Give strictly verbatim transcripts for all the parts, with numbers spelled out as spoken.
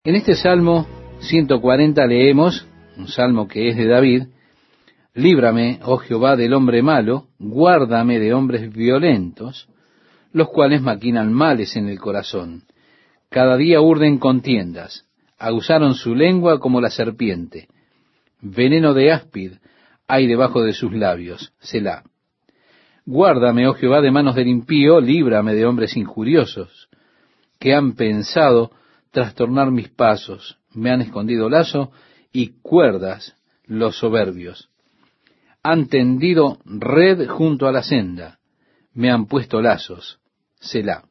En este Salmo ciento cuarenta leemos, un salmo que es de David: líbrame, oh Jehová, del hombre malo, guárdame de hombres violentos, los cuales maquinan males en el corazón. Cada día urden contiendas, aguzaron su lengua como la serpiente. Veneno de áspid hay debajo de sus labios. Selah. Guárdame, oh Jehová, de manos del impío, líbrame de hombres injuriosos, que han pensado trastornar mis pasos, me han escondido lazo y cuerdas los soberbios. Han tendido red junto a la senda, me han puesto lazos. Selah.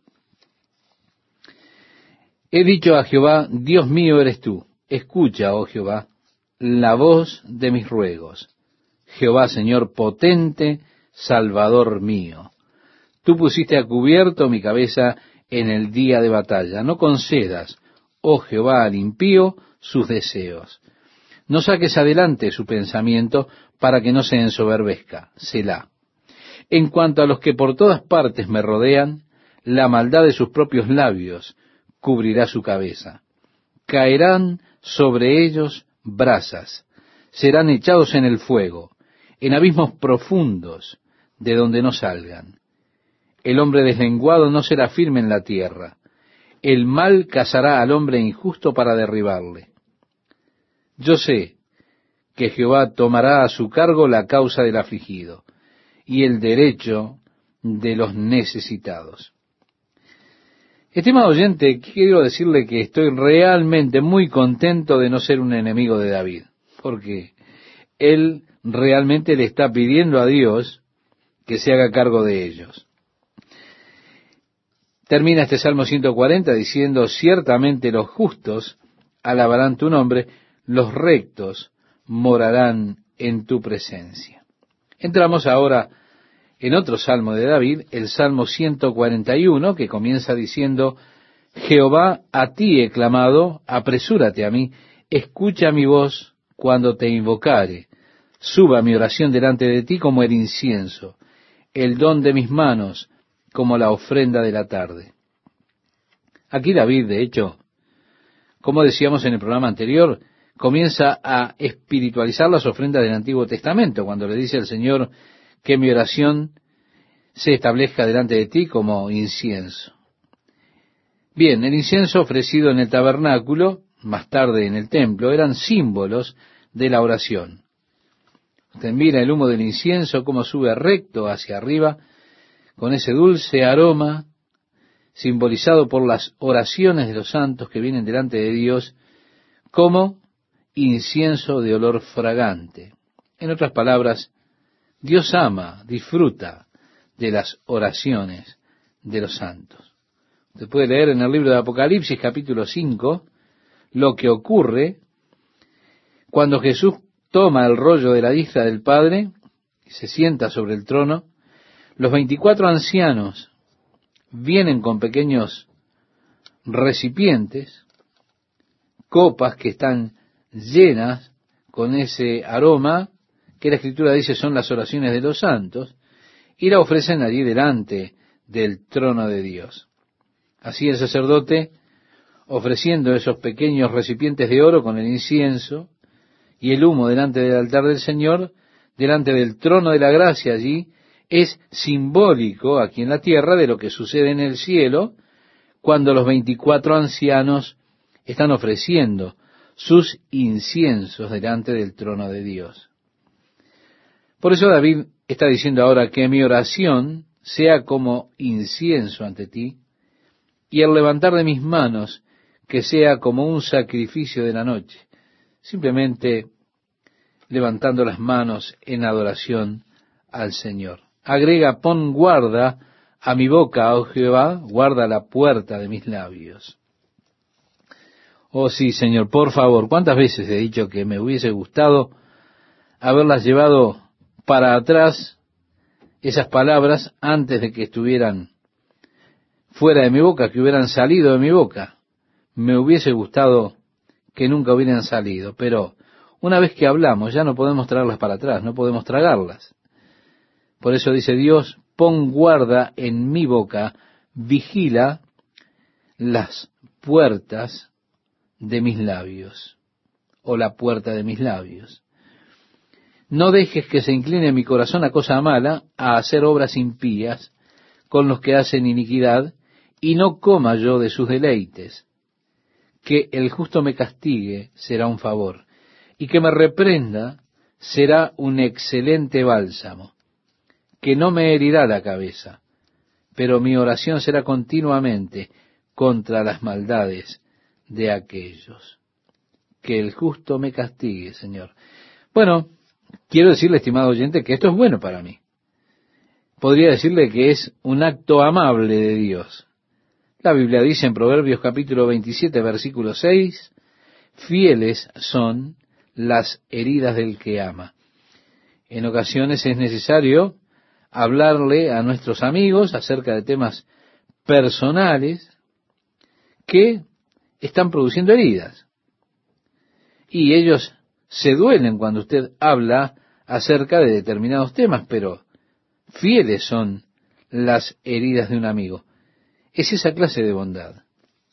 He dicho a Jehová: Dios mío eres tú. Escucha, oh Jehová, la voz de mis ruegos. Jehová, Señor potente, Salvador mío. Tú pusiste a cubierto mi cabeza en el día de batalla. No concedas, oh Jehová, al impío sus deseos. No saques adelante su pensamiento para que no se ensoberbezca. Selah. En cuanto a los que por todas partes me rodean, la maldad de sus propios labios cubrirá su cabeza. Caerán sobre ellos brasas, serán echados en el fuego, en abismos profundos, de donde no salgan. El hombre deslenguado no será firme en la tierra. El mal cazará al hombre injusto para derribarle. Yo sé que Jehová tomará a su cargo la causa del afligido y el derecho de los necesitados. Estimado oyente, quiero decirle que estoy realmente muy contento de no ser un enemigo de David, porque él realmente le está pidiendo a Dios que se haga cargo de ellos. Termina este Salmo ciento cuarenta diciendo: ciertamente los justos alabarán tu nombre, los rectos morarán en tu presencia. Entramos ahora en otro salmo de David, el Salmo ciento cuarenta y uno, que comienza diciendo: Jehová, a ti he clamado, apresúrate a mí, escucha mi voz cuando te invocare. Suba mi oración delante de ti como el incienso, el don de mis manos como la ofrenda de la tarde. Aquí David, de hecho, como decíamos en el programa anterior, comienza a espiritualizar las ofrendas del Antiguo Testamento, cuando le dice al Señor que mi oración se establezca delante de ti como incienso. Bien, el incienso ofrecido en el tabernáculo, más tarde en el templo, eran símbolos de la oración. Usted mira el humo del incienso, cómo sube recto hacia arriba, con ese dulce aroma, simbolizado por las oraciones de los santos que vienen delante de Dios, como incienso de olor fragante. En otras palabras, Dios ama, disfruta de las oraciones de los santos. Usted puede leer en el libro de Apocalipsis, capítulo cinco, lo que ocurre cuando Jesús toma el rollo de la diestra del Padre y se sienta sobre el trono. Los veinticuatro ancianos vienen con pequeños recipientes, copas que están llenas con ese aroma que la Escritura dice son las oraciones de los santos, y la ofrecen allí delante del trono de Dios. Así el sacerdote, ofreciendo esos pequeños recipientes de oro con el incienso y el humo delante del altar del Señor, delante del trono de la gracia allí, es simbólico aquí en la tierra de lo que sucede en el cielo cuando los veinticuatro ancianos están ofreciendo sus inciensos delante del trono de Dios. Por eso David está diciendo ahora que mi oración sea como incienso ante ti, y el levantar de mis manos que sea como un sacrificio de la noche, simplemente levantando las manos en adoración al Señor. Agrega: pon guarda a mi boca, oh Jehová, guarda la puerta de mis labios. Oh sí, Señor, por favor, ¿cuántas veces he dicho que me hubiese gustado haberlas llevado para atrás, esas palabras, antes de que estuvieran fuera de mi boca, que hubieran salido de mi boca? Me hubiese gustado que nunca hubieran salido, pero una vez que hablamos ya no podemos traerlas para atrás, no podemos tragarlas. Por eso dice Dios: pon guarda en mi boca, vigila las puertas de mis labios, o la puerta de mis labios. No dejes que se incline mi corazón a cosa mala, a hacer obras impías con los que hacen iniquidad, y no coma yo de sus deleites. Que el justo me castigue será un favor, y que me reprenda será un excelente bálsamo. Que no me herirá la cabeza, pero mi oración será continuamente contra las maldades de aquellos. Que el justo me castigue, Señor. Bueno, quiero decirle, estimado oyente, que esto es bueno para mí. Podría decirle que es un acto amable de Dios. La Biblia dice en Proverbios capítulo veintisiete, versículo seis, fieles son las heridas del que ama. En ocasiones es necesario hablarle a nuestros amigos acerca de temas personales que están produciendo heridas. Y ellos se duelen cuando usted habla acerca de determinados temas, pero fieles son las heridas de un amigo. Es esa clase de bondad.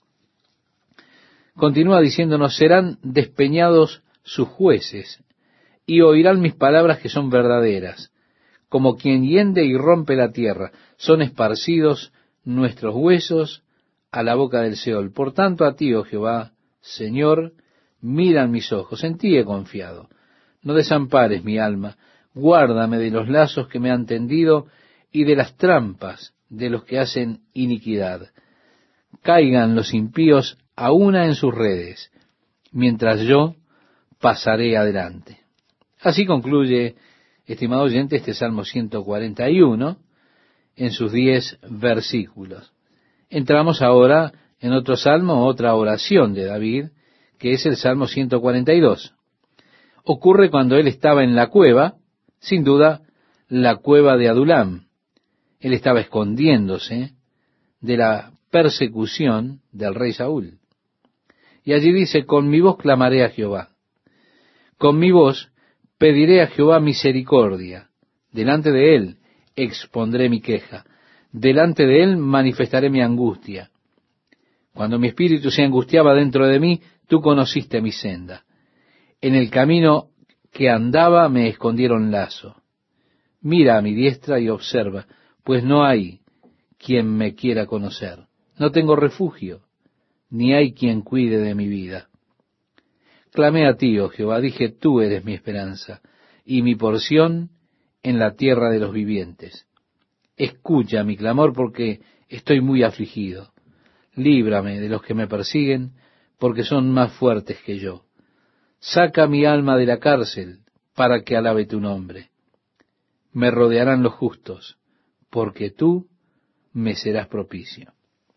Continúa diciéndonos, serán despeñados sus jueces y oirán mis palabras que son verdaderas. Como quien hiende y rompe la tierra, son esparcidos nuestros huesos a la boca del Seol. Por tanto, a ti, oh Jehová, Señor, miran mis ojos, en ti he confiado. No desampares mi alma, guárdame de los lazos que me han tendido y de las trampas de los que hacen iniquidad. Caigan los impíos a una en sus redes, mientras yo pasaré adelante. Así concluye, estimado oyente, este Salmo ciento cuarenta y uno en sus diez versículos. Entramos ahora en otro salmo, otra oración de David, que es el Salmo ciento cuarenta y dos. Ocurre cuando él estaba en la cueva, sin duda, la cueva de Adulam. Él estaba escondiéndose de la persecución del rey Saúl. Y allí dice, con mi voz clamaré a Jehová. Con mi voz pediré a Jehová misericordia. Delante de él expondré mi queja. Delante de él manifestaré mi angustia. Cuando mi espíritu se angustiaba dentro de mí, tú conociste mi senda. En el camino que andaba me escondieron lazo. Mira a mi diestra y observa, pues no hay quien me quiera conocer. No tengo refugio, ni hay quien cuide de mi vida. Clamé a ti, oh Jehová, dije, tú eres mi esperanza, y mi porción en la tierra de los vivientes. Escucha mi clamor, porque estoy muy afligido. Líbrame de los que me persiguen, porque son más fuertes que yo. Saca mi alma de la cárcel, para que alabe tu nombre. Me rodearán los justos, porque tú me serás propicio.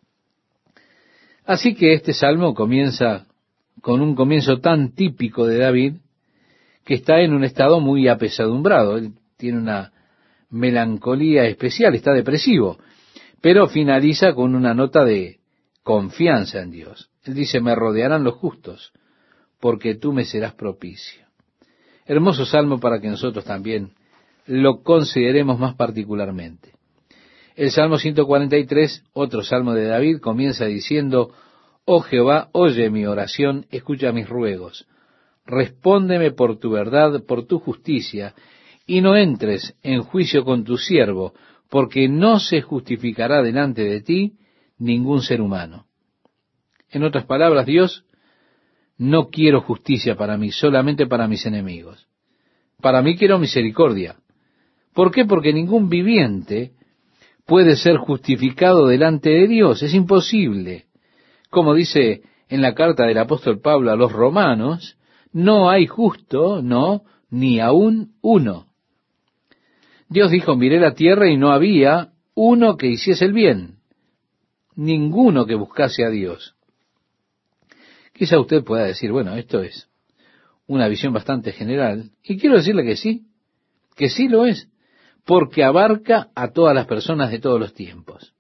Así que este salmo comienza con un comienzo tan típico de David, que está en un estado muy apesadumbrado. Él tiene una melancolía especial, está depresivo, pero finaliza con una nota de confianza en Dios. Él dice, me rodearán los justos, porque tú me serás propicio. Hermoso salmo para que nosotros también lo consideremos más particularmente. El Salmo ciento cuarenta y tres, otro salmo de David, comienza diciendo, oh Jehová, oye mi oración, escucha mis ruegos. Respóndeme por tu verdad, por tu justicia, y no entres en juicio con tu siervo, porque no se justificará delante de ti ningún ser humano. En otras palabras, Dios, no quiero justicia para mí, solamente para mis enemigos. Para mí quiero misericordia. ¿Por qué? Porque ningún viviente puede ser justificado delante de Dios. Es imposible. Como dice en la carta del apóstol Pablo a los romanos, no hay justo, no, ni aún uno. Dios dijo, miré la tierra y no había uno que hiciese el bien, ninguno que buscase a Dios. Quizá usted pueda decir, bueno, esto es una visión bastante general, y quiero decirle que sí, que sí lo es, porque abarca a todas las personas de todos los tiempos.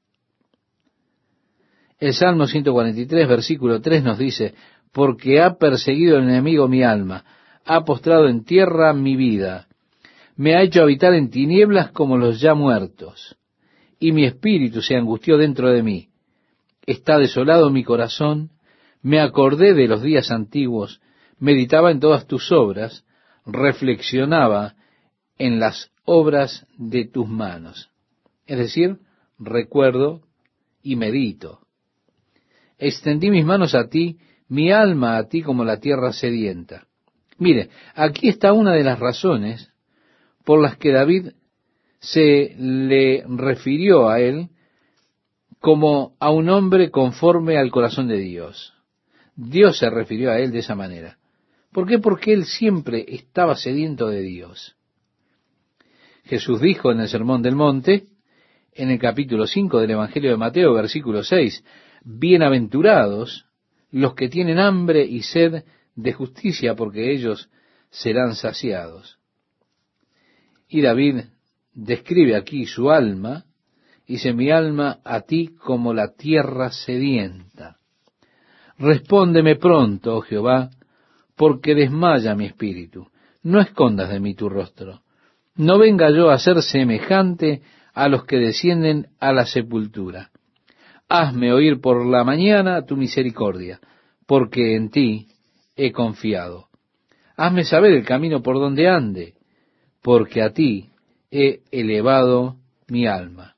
El Salmo ciento cuarenta y tres, versículo tres nos dice, porque ha perseguido el enemigo mi alma, ha postrado en tierra mi vida, me ha hecho habitar en tinieblas como los ya muertos, y mi espíritu se angustió dentro de mí. Está desolado mi corazón, Me acordé de los días antiguos, meditaba en todas tus obras, reflexionaba en las obras de tus manos. Es decir, recuerdo y medito. Extendí mis manos a ti, mi alma a ti como la tierra sedienta. Mire, aquí está una de las razones por las que David se le refirió a él como a un hombre conforme al corazón de Dios. Dios se refirió a él de esa manera. ¿Por qué? Porque él siempre estaba sediento de Dios. Jesús dijo en el Sermón del Monte, en el capítulo cinco del Evangelio de Mateo, versículo seis, bienaventurados los que tienen hambre y sed de justicia, porque ellos serán saciados. Y David describe aquí su alma, dice, mi alma a ti como la tierra sedienta. Respóndeme pronto, oh Jehová, porque desmaya mi espíritu. No escondas de mí tu rostro. No venga yo a ser semejante a los que descienden a la sepultura. Hazme oír por la mañana tu misericordia, porque en ti he confiado. Hazme saber el camino por donde ande, porque a ti he elevado mi alma.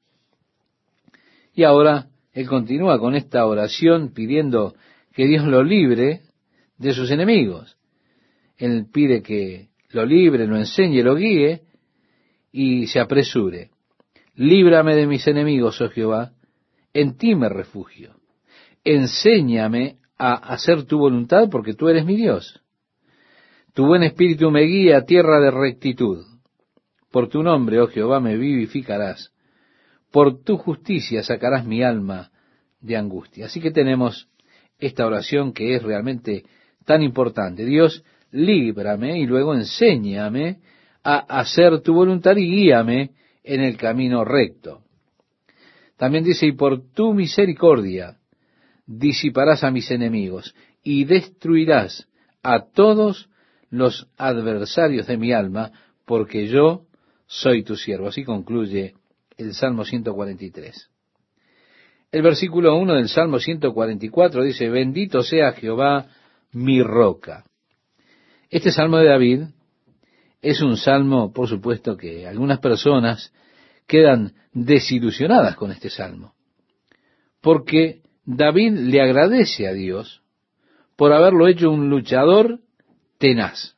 Y ahora él continúa con esta oración pidiendo que Dios lo libre de sus enemigos. Él pide que lo libre, lo enseñe, lo guíe y se apresure. Líbrame de mis enemigos, oh Jehová, en ti me refugio. Enséñame a hacer tu voluntad, porque tú eres mi Dios. Tu buen espíritu me guía a tierra de rectitud. Por tu nombre, oh Jehová, me vivificarás. Por tu justicia sacarás mi alma de angustia. Así que tenemos esta oración que es realmente tan importante. Dios, líbrame y luego enséñame a hacer tu voluntad y guíame en el camino recto. También dice, y por tu misericordia disiparás a mis enemigos y destruirás a todos los adversarios de mi alma, porque yo soy tu siervo. Así concluye el Salmo ciento cuarenta y tres. El versículo uno del Salmo ciento cuarenta y cuatro dice, bendito sea Jehová mi roca. Este Salmo de David es un salmo, por supuesto, que algunas personas quedan desilusionadas con este salmo, porque David le agradece a Dios por haberlo hecho un luchador tenaz.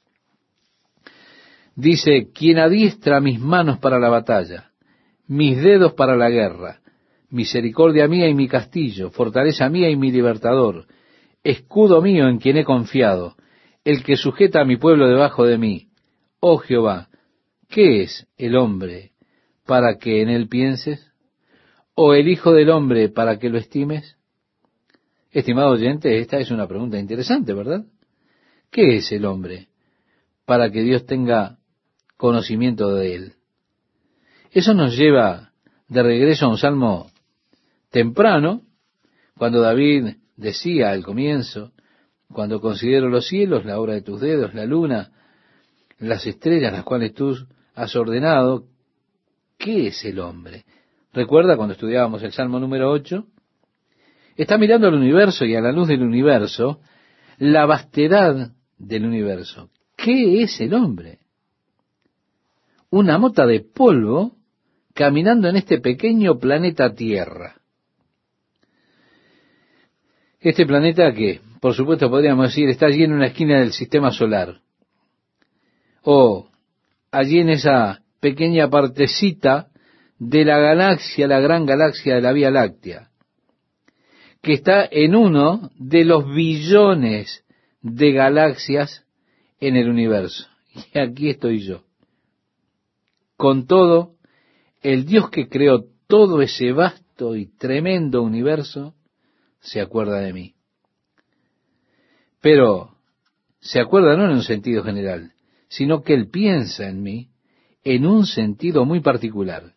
Dice, quien adiestra mis manos para la batalla, mis dedos para la guerra, misericordia mía y mi castillo, fortaleza mía y mi libertador, escudo mío en quien he confiado, el que sujeta a mi pueblo debajo de mí. Oh Jehová, ¿qué es el hombre para que en él pienses? ¿O el hijo del hombre para que lo estimes? Estimado oyente, esta es una pregunta interesante, ¿verdad? ¿Qué es el hombre para que Dios tenga conocimiento de él? Eso nos lleva de regreso a un salmo temprano, cuando David decía al comienzo, cuando considero los cielos, la obra de tus dedos, la luna, las estrellas, las cuales tú has ordenado, ¿qué es el hombre? ¿Recuerda cuando estudiábamos el Salmo número ocho? Está mirando al universo y a la luz del universo, la vastedad del universo. ¿Qué es el hombre? Una mota de polvo caminando en este pequeño planeta Tierra. Este planeta que, por supuesto, podríamos decir, está allí en una esquina del sistema solar. O allí en esa pequeña partecita de la galaxia, la gran galaxia de la Vía Láctea, que está en uno de los billones de galaxias en el universo. Y aquí estoy yo. Con todo, el Dios que creó todo ese vasto y tremendo universo se acuerda de mí. Pero se acuerda no en un sentido general, sino que Él piensa en mí en un sentido muy particular.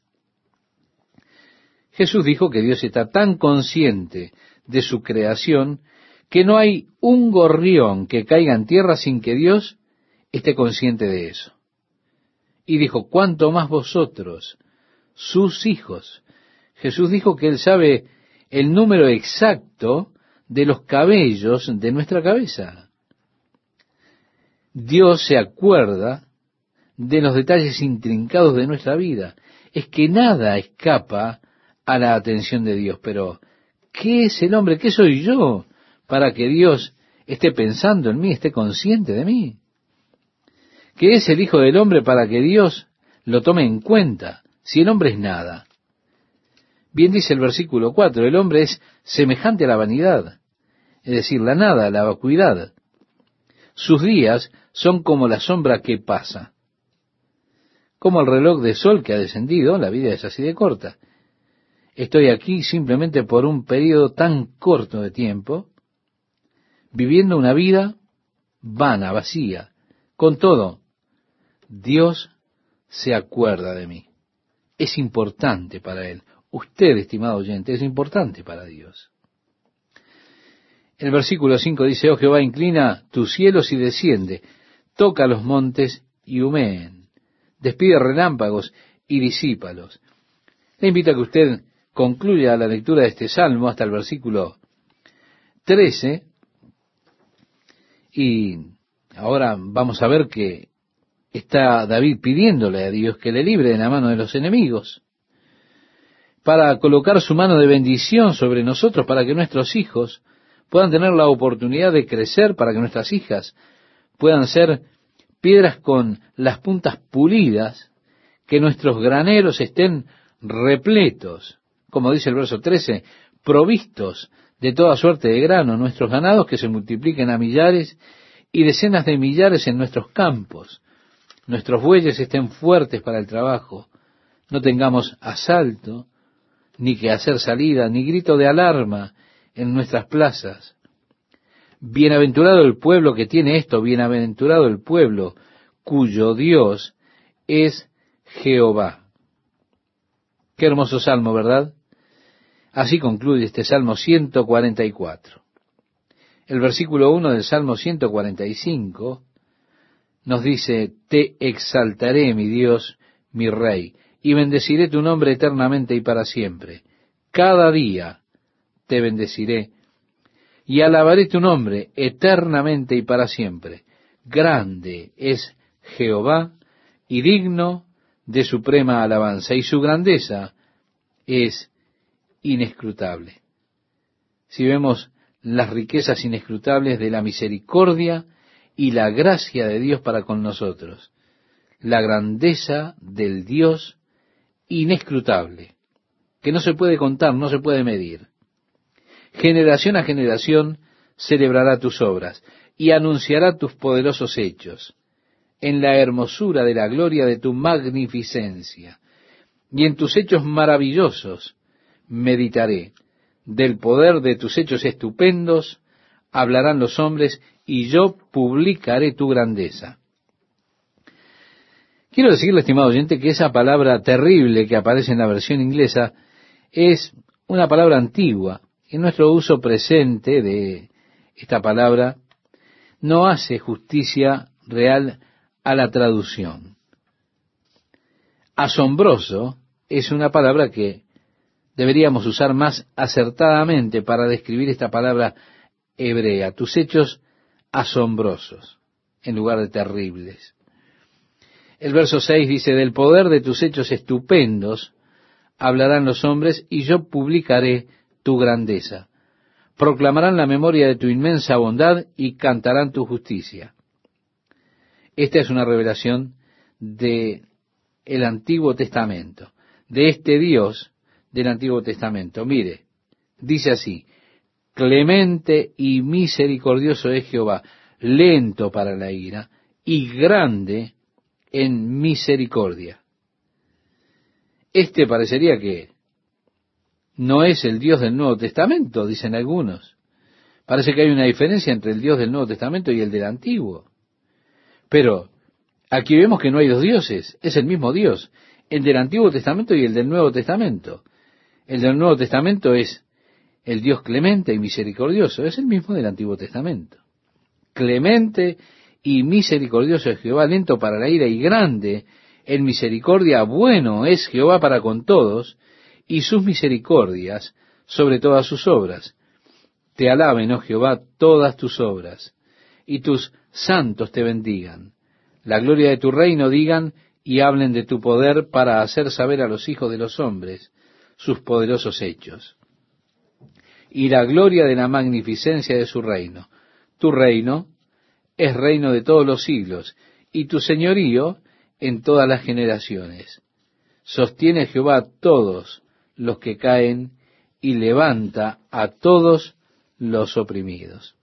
Jesús dijo que Dios está tan consciente de su creación que no hay un gorrión que caiga en tierra sin que Dios esté consciente de eso. Y dijo, ¿cuánto más vosotros, sus hijos? Jesús dijo que Él sabe el número exacto de los cabellos de nuestra cabeza. Dios se acuerda de los detalles intrincados de nuestra vida. Es que nada escapa a la atención de Dios. Pero, ¿qué es el hombre? ¿Qué soy yo para que Dios esté pensando en mí, esté consciente de mí? ¿Qué es el Hijo del Hombre para que Dios lo tome en cuenta? Si el hombre es nada. Bien dice el versículo cuatro, el hombre es semejante a la vanidad, es decir, la nada, la vacuidad. Sus días son como la sombra que pasa. Como el reloj de sol que ha descendido, la vida es así de corta. Estoy aquí simplemente por un periodo tan corto de tiempo, viviendo una vida vana, vacía. Con todo, Dios se acuerda de mí. Es importante para Él. Usted, estimado oyente, es importante para Dios. El versículo cinco dice, oh Jehová, inclina tus cielos y desciende, toca los montes y humeen, despide relámpagos y disípalos. Le invito a que usted concluya la lectura de este salmo hasta el versículo trece, y ahora vamos a ver que está David pidiéndole a Dios que le libre de la mano de los enemigos, para colocar su mano de bendición sobre nosotros, para que nuestros hijos puedan tener la oportunidad de crecer, para que nuestras hijas puedan ser piedras con las puntas pulidas, que nuestros graneros estén repletos, como dice el verso trece, provistos de toda suerte de grano, nuestros ganados que se multipliquen a millares y decenas de millares en nuestros campos, nuestros bueyes estén fuertes para el trabajo, no tengamos asalto, ni que hacer salida, ni grito de alarma en nuestras plazas. Bienaventurado el pueblo que tiene esto, bienaventurado el pueblo cuyo Dios es Jehová. Qué hermoso salmo, ¿verdad? Así concluye este Salmo ciento cuarenta y cuatro. El versículo uno del Salmo ciento cuarenta y cinco nos dice, te exaltaré, mi Dios, mi Rey, y bendeciré tu nombre eternamente y para siempre. Cada día te bendeciré y alabaré tu nombre eternamente y para siempre. Grande es Jehová y digno de suprema alabanza, y su grandeza es inescrutable. Si vemos las riquezas inescrutables de la misericordia y la gracia de Dios para con nosotros, la grandeza del Dios inescrutable, que no se puede contar, no se puede medir. Generación a generación celebrará tus obras y anunciará tus poderosos hechos, en la hermosura de la gloria de tu magnificencia, y en tus hechos maravillosos meditaré. Del poder de tus hechos estupendos hablarán los hombres, y yo publicaré tu grandeza. Quiero decirle, estimado oyente, que esa palabra terrible que aparece en la versión inglesa es una palabra antigua. En nuestro uso presente de esta palabra no hace justicia real a la traducción. Asombroso es una palabra que deberíamos usar más acertadamente para describir esta palabra hebrea, tus hechos asombrosos, en lugar de terribles. El verso seis dice, del poder de tus hechos estupendos hablarán los hombres, y yo publicaré tu grandeza. Proclamarán la memoria de tu inmensa bondad y cantarán tu justicia. Esta es una revelación de el Antiguo Testamento, de este Dios del Antiguo Testamento. Mire, dice así, clemente y misericordioso es Jehová, lento para la ira y grande en misericordia. Este parecería que no es el Dios del Nuevo Testamento, dicen algunos. Parece que hay una diferencia entre el Dios del Nuevo Testamento y el del Antiguo. Pero aquí vemos que no hay dos dioses, es el mismo Dios, el del Antiguo Testamento y el del Nuevo Testamento. El del Nuevo Testamento es el Dios clemente y misericordioso, es el mismo del Antiguo Testamento. Clemente y misericordioso es Jehová, lento para la ira y grande en misericordia, bueno es Jehová para con todos, y sus misericordias sobre todas sus obras. Te alaben, oh Jehová, todas tus obras, y tus santos te bendigan. La gloria de tu reino digan, y hablen de tu poder para hacer saber a los hijos de los hombres sus poderosos hechos. Y la gloria de la magnificencia de su reino. Tu reino es reino de todos los siglos, y tu señorío en todas las generaciones. Sostiene Jehová a todos los que caen, y levanta a todos los oprimidos.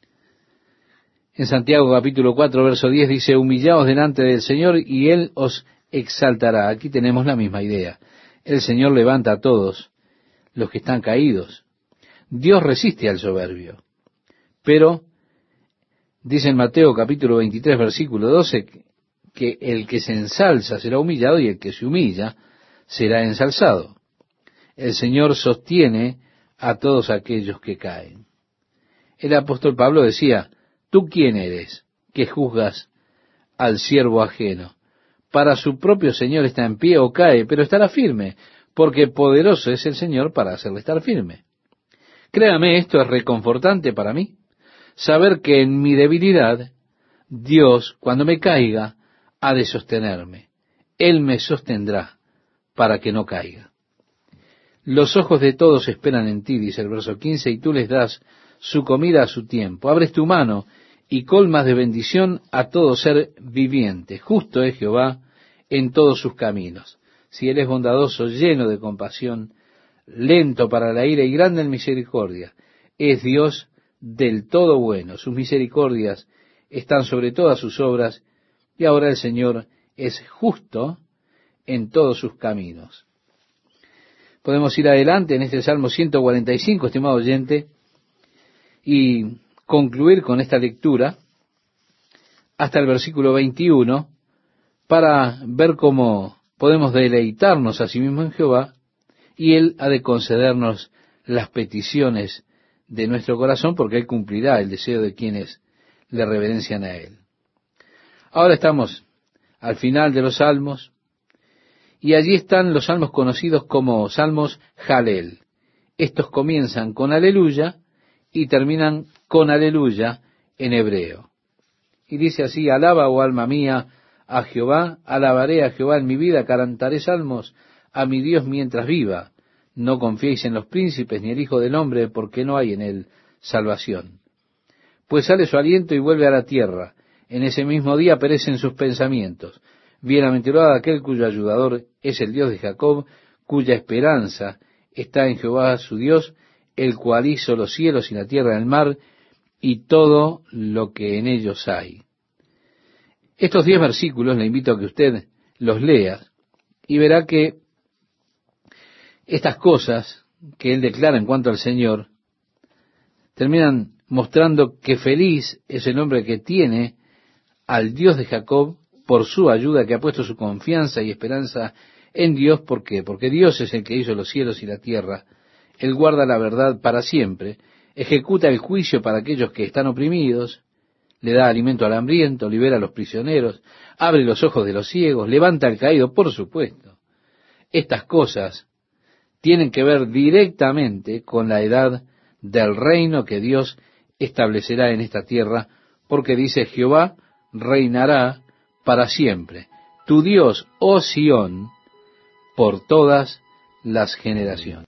En Santiago capítulo cuatro, verso diez dice, humillaos delante del Señor y Él os exaltará. Aquí tenemos la misma idea. El Señor levanta a todos los que están caídos. Dios resiste al soberbio. Pero, dice en Mateo capítulo veintitrés, versículo doce, que el que se ensalza será humillado y el que se humilla será ensalzado. El Señor sostiene a todos aquellos que caen. El apóstol Pablo decía, ¿tú quién eres que juzgas al siervo ajeno? Para su propio Señor está en pie o cae, pero estará firme, porque poderoso es el Señor para hacerle estar firme. Créame, esto es reconfortante para mí, saber que en mi debilidad, Dios, cuando me caiga, ha de sostenerme. Él me sostendrá para que no caiga. Los ojos de todos esperan en ti, dice el verso quince, y tú les das su comida a su tiempo. Abres tu mano y colmas de bendición a todo ser viviente. Justo es Jehová en todos sus caminos. Si Él es bondadoso, lleno de compasión, lento para la ira y grande en misericordia, es Dios del todo bueno. Sus misericordias están sobre todas sus obras, y ahora el Señor es justo en todos sus caminos. Podemos ir adelante en este Salmo ciento cuarenta y cinco, estimado oyente, y concluir con esta lectura hasta el versículo veintiuno para ver cómo podemos deleitarnos a sí mismo en Jehová, y Él ha de concedernos las peticiones de nuestro corazón, porque Él cumplirá el deseo de quienes le reverencian a Él. Ahora estamos al final de los salmos, y allí están los salmos conocidos como salmos Jalel. Estos comienzan con aleluya y terminan con aleluya en hebreo. Y dice así, alaba, oh alma mía, a Jehová, alabaré a Jehová en mi vida, cantaré salmos a mi Dios mientras viva. No confiéis en los príncipes ni el Hijo del Hombre, porque no hay en él salvación. Pues sale su aliento y vuelve a la tierra. En ese mismo día perecen sus pensamientos. Bienaventurado aquel cuyo ayudador es el Dios de Jacob, cuya esperanza está en Jehová su Dios, el cual hizo los cielos y la tierra y el mar, y todo lo que en ellos hay. Estos diez versículos le invito a que usted los lea, y verá que estas cosas que él declara en cuanto al Señor, terminan mostrando que feliz es el hombre que tiene al Dios de Jacob por su ayuda, que ha puesto su confianza y esperanza en Dios. ¿Por qué? Porque Dios es el que hizo los cielos y la tierra. Él guarda la verdad para siempre, ejecuta el juicio para aquellos que están oprimidos, le da alimento al hambriento, libera a los prisioneros, abre los ojos de los ciegos, levanta al caído, por supuesto. Estas cosas tienen que ver directamente con la edad del reino que Dios establecerá en esta tierra, porque dice, Jehová reinará para siempre, tu Dios, oh Sión, por todas las generaciones.